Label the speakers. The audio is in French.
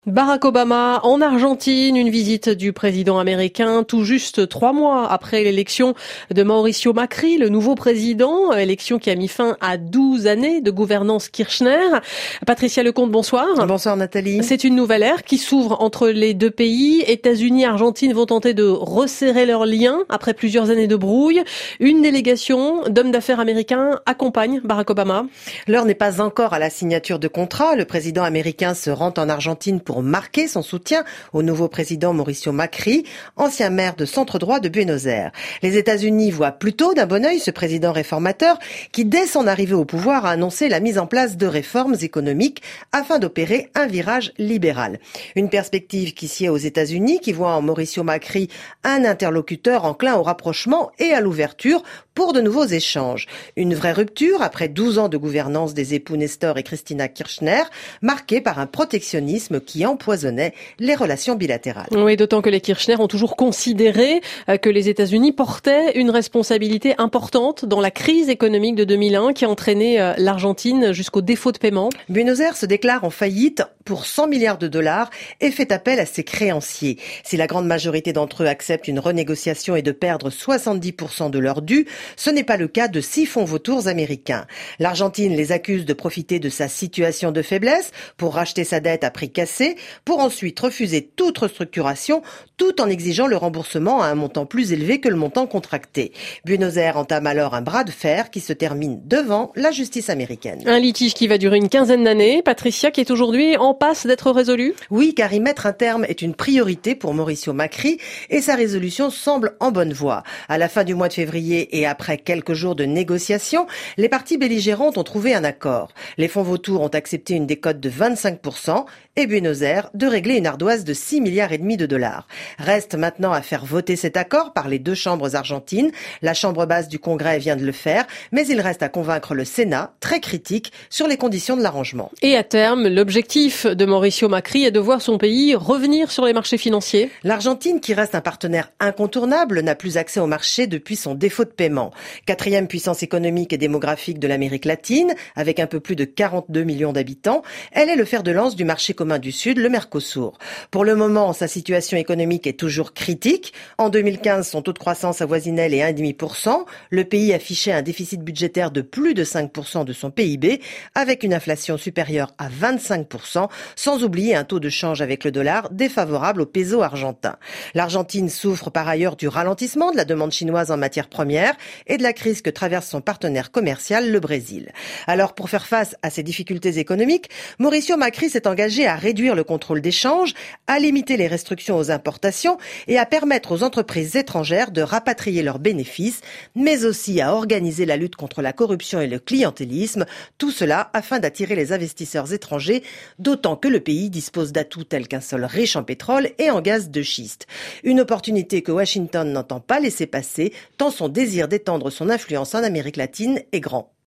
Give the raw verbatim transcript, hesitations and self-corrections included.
Speaker 1: Barack Obama en Argentine, une visite du président américain tout juste trois mois après l'élection de Mauricio Macri, le nouveau président, élection qui a mis fin à douze années de gouvernance Kirchner. Patricia Lecomte, bonsoir.
Speaker 2: Bonsoir Nathalie.
Speaker 1: C'est une nouvelle ère qui s'ouvre entre les deux pays. États-Unis et Argentine vont tenter de resserrer leurs liens après plusieurs années de brouille. Une délégation d'hommes d'affaires américains accompagne Barack Obama.
Speaker 2: L'heure n'est pas encore à la signature de contrat. Le président américain se rend en Argentine pour pour marquer son soutien au nouveau président Mauricio Macri, ancien maire de centre droit de Buenos Aires. Les États-Unis voient plutôt d'un bon œil ce président réformateur qui, dès son arrivée au pouvoir, a annoncé la mise en place de réformes économiques afin d'opérer un virage libéral. Une perspective qui sied aux États-Unis, qui voit en Mauricio Macri un interlocuteur enclin au rapprochement et à l'ouverture pour de nouveaux échanges. Une vraie rupture après douze ans de gouvernance des époux Nestor et Cristina Kirchner, marquée par un protectionnisme qui empoisonnait les relations bilatérales.
Speaker 1: Oui, d'autant que les Kirchner ont toujours considéré que les États-Unis portaient une responsabilité importante dans la crise économique de deux mille un qui a entraîné l'Argentine jusqu'au défaut de paiement.
Speaker 2: Buenos Aires se déclare en faillite pour cent milliards de dollars et fait appel à ses créanciers. Si la grande majorité d'entre eux acceptent une renégociation et de perdre soixante-dix pour cent de leurs dus, ce n'est pas le cas de six fonds vautours américains. L'Argentine les accuse de profiter de sa situation de faiblesse pour racheter sa dette à prix cassé, pour ensuite refuser toute restructuration tout en exigeant le remboursement à un montant plus élevé que le montant contracté. Buenos Aires entame alors un bras de fer qui se termine devant la justice américaine.
Speaker 1: Un litige qui va durer une quinzaine d'années, Patricia, qui est aujourd'hui en passe d'être résolu.
Speaker 2: Oui, car y mettre un terme est une priorité pour Mauricio Macri et sa résolution semble en bonne voie. À la fin du mois de février et après quelques jours de négociations, les parties belligérantes ont trouvé un accord. Les fonds vautours ont accepté une décote de vingt-cinq pour cent et Buenos Aires de régler une ardoise de six milliards et demi de dollars. Reste maintenant à faire voter cet accord par les deux chambres argentines. La chambre basse du Congrès vient de le faire, mais il reste à convaincre le Sénat, très critique, sur les conditions de l'arrangement.
Speaker 1: Et à terme, l'objectif de Mauricio Macri est de voir son pays revenir sur les marchés financiers.
Speaker 2: L'Argentine, qui reste un partenaire incontournable, n'a plus accès au marché depuis son défaut de paiement. Quatrième puissance économique et démographique de l'Amérique latine, avec un peu plus de quarante-deux millions d'habitants, elle est le fer de lance du marché commun du Sud, le Mercosur. Pour le moment, sa situation économique est toujours critique. En deux mille quinze, son taux de croissance avoisinait les un virgule cinq pour cent. Le pays affichait un déficit budgétaire de plus de cinq pour cent de son P I B, avec une inflation supérieure à vingt-cinq pour cent, sans oublier un taux de change avec le dollar défavorable au peso argentin. L'Argentine souffre par ailleurs du ralentissement de la demande chinoise en matières premières et de la crise que traverse son partenaire commercial, le Brésil. Alors, pour faire face à ces difficultés économiques, Mauricio Macri s'est engagé à réduire le contrôle des changes, à limiter les restrictions aux importations et à permettre aux entreprises étrangères de rapatrier leurs bénéfices, mais aussi à organiser la lutte contre la corruption et le clientélisme, tout cela afin d'attirer les investisseurs étrangers, d'autant que le pays dispose d'atouts tels qu'un sol riche en pétrole et en gaz de schiste. Une opportunité que Washington n'entend pas laisser passer, tant son désir d'étendre son influence en Amérique latine est grand.